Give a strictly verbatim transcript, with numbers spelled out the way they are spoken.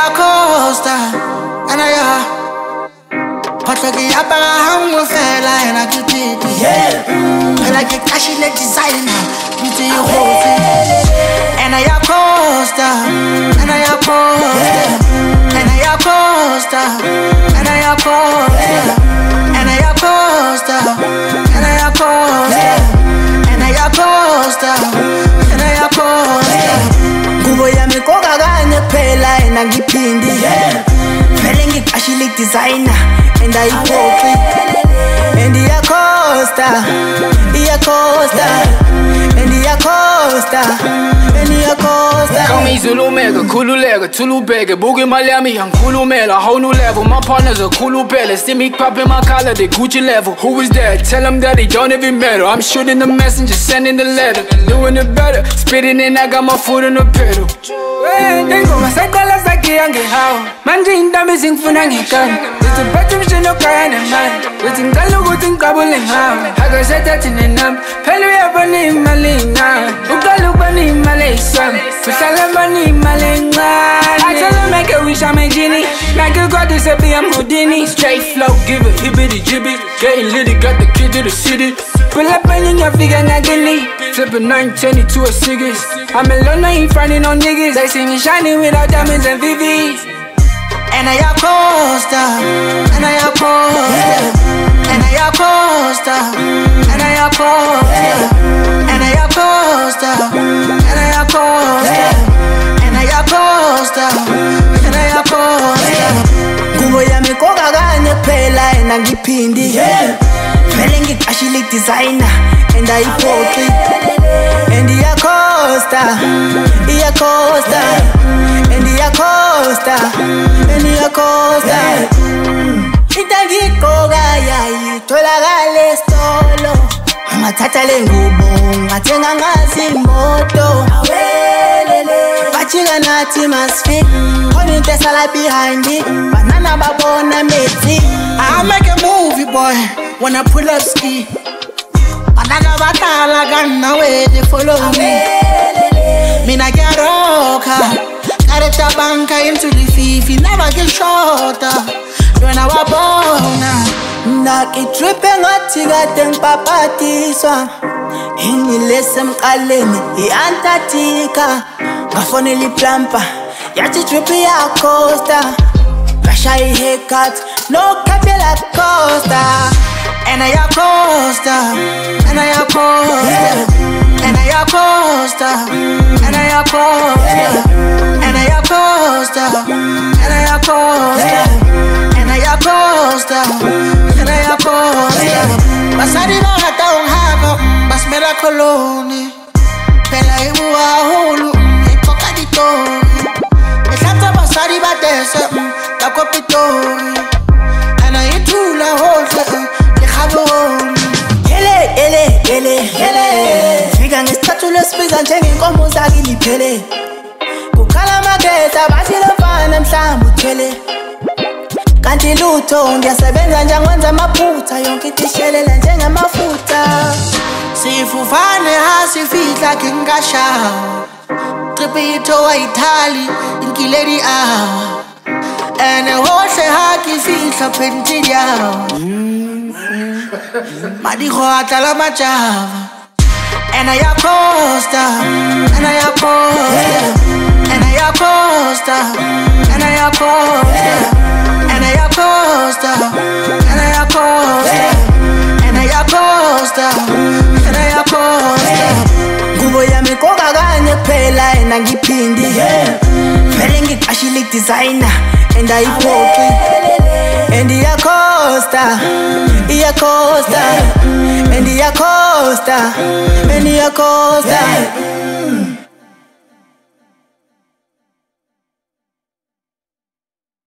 iyacosta, and I but like a hang with fella and I get it. Yeah, I like a cashy leg designer. You do your whole thing. And I iyacosta, and I iyacosta, and I iyacosta, and I iyacosta, and I iyacosta, and I iyacosta, and I iyacosta, and I iyacosta. Kubo yami koga gane phela ena ngiphindi. Phela ngicashile designer and I popi and iyacosta, iyacosta, and iyacosta, and iyacosta. Call me Zulu Mega, Khululeka, Tulubeka, Boogie Miami, I'm Khulumela, whole new level. My partners are Khulubela, see me popping my collar, they Gucci level. Who is that? Tell them that they don't even matter. I'm shooting the messenger, sending the letter, doing it better, spitting in, I got my foot on the pedal. Tengo masakala saki yange hao manje indami zingifuna ngikani It's a better vision of kaya nemali Uthi ngicela ukuthi ngikabule ngihamba Akashetha thina nami Phela uyabona imali ngami Uqala ukuba nemali eyisami Uhlala mbona imali encane I tell her make a wish I'm a genie Like a god is a B M Houdini Straight flow, give it hibbity jibby Getting litty, got the kid to the city Pull up and you figure ngagili Flip a nine ten to a cigars I'm alone, I ain't finding no niggas They see me shining without diamonds and V Vs And I iyacosta, and I iyacosta, and I iyacosta, and I iyacosta, and I iyacosta, and I iyacosta, and I iyacosta, and I iyacosta. Kubo yami koga gane phela ena ngiphindi. Phela ngicashile designer and I popi and iyacosta, iyacosta, and iyacosta, and iyacosta. Itangikoga yayitholakala esitolo ngathatha lengubo ngathenga ngazi imoto bachika nathi masifik khona into esala behind it banana babona methi I make a movie boy when I pull up ski banana batala kanawe they follow me mina kiyaroka kareta banka into the fifi never get shorter when I was born nakitripe ngathi kade ngipapatiswa ingilese emqaleni iAntarctica ngafonela iplumper yathi trip iyacosta ngashaya ihaircut no capella costa and I iyacosta, and I iyacosta, and I iyacosta, and I iyacosta, and I iyacosta, and I iyacosta, and I iyacosta, and I iyacosta. Basari bahata unghaba, bas mera koloni, pela ibuwa hulu, ikoka ditori, esata basari batesa, takopitori, and I itula hole. Ele, ele, ele, ele Fika ngesithathu lesifika njengenkomo zakini phele Kukhala mageta bathi lofana mhlamba uthele Kanti lutho ngiyasebenza nje ngwenza amaphutha yonke itishelela njengamafutha Sifufane hasifihla kingashawa Tripito wa Italy inkiledi awa Ene hohle haki fihla pentidi awa Madiho atala majava And I iyacosta, and I iyacosta, and I iyacosta, and I iyacosta, and I iyacosta, and I iyacosta, and I iyacosta, and I iyacosta. Kubo yami koga gane phela ena ngiphindi. Phela ngicashile designer and I popi and iyacosta, iyacosta, and iyacosta, and iyacosta.